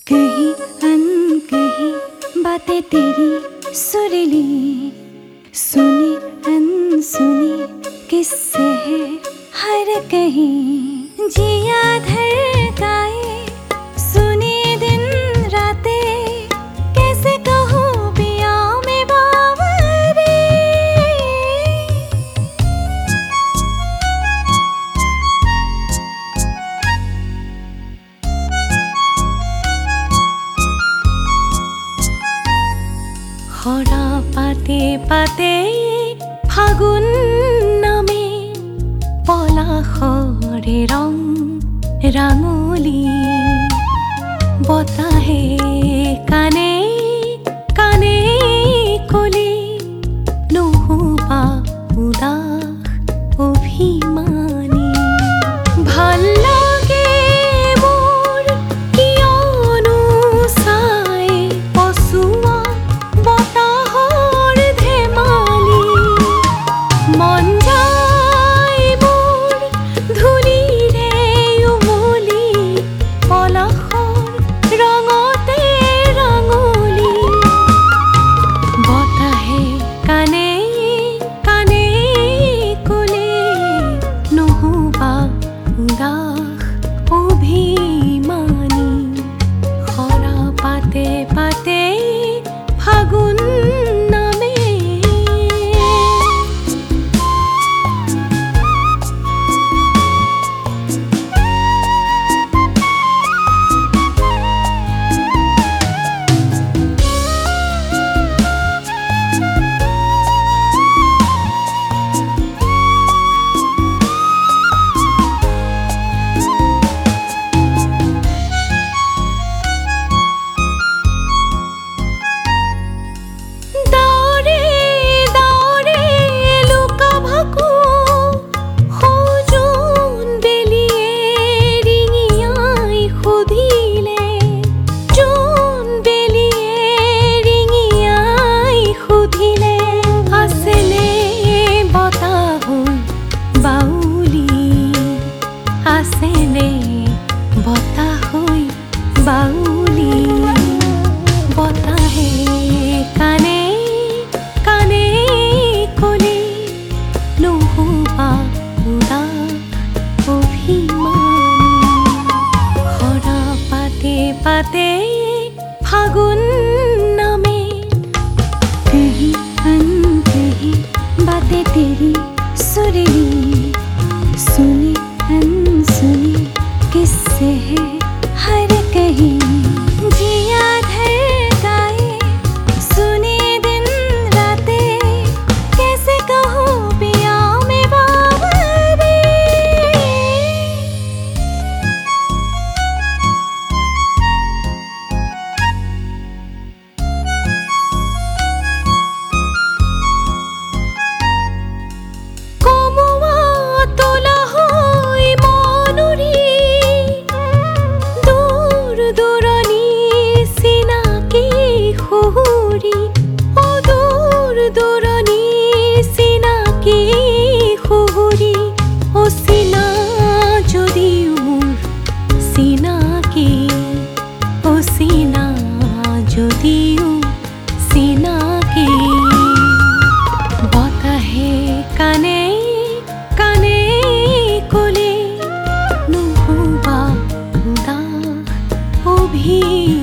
कहीं अनकहीं बातें तेरी सुरीली, सुनी अनसुनी किस्से हैं हर कहीं। जिया धड़काए सुनी दिन रातें, कैसे कहूँ पिया में बावरे। খরা পাতে পাতে ফাগুন নামে পলাশৰে ৰং ৰাঙলী। বতাহে কানে কানে কলে নুশুবা উদাস অভিমানী। ভাল লাগে মোৰ কিয়নো চাই পচোৱা বতাহৰ ধেমালি। মন যায় মোৰ ধূলিৰে উমলি, পলাশৰ ৰঙতে ৰাঙলী। বতাহে কানে কানে কলে নুশুবা উদাস অভিমানী। খৰা পাতে পাতে ফাগুন নামে। আছেনে বতাহ হৈ বাউলি। বতাহে কানে কানে কলে নুশুবা উদাস অভিমানী। খৰা পাতে পাতে ফাগুন নামে। कहीं अनकहीं बातें तेरी सुरीली, सुनी अनसुनी किस्से हैं हर कहीं। जिया धड़काए सुनी दिन रातें, कैसे कहूँ पिया में बावरे। কমোৱা তোলা হৈ মনুৰী, দূৰ দূৰণি চিনাকি সুহুৰি। অ দূৰ দূৰণি চিনাকি সুহুৰি। অ চিনা যদিও মোৰ চিনাকি, অ চিনা যদিও চিনাকি। বতাহে কানে কানে কলে নুশুবা উদাস অভিমানী।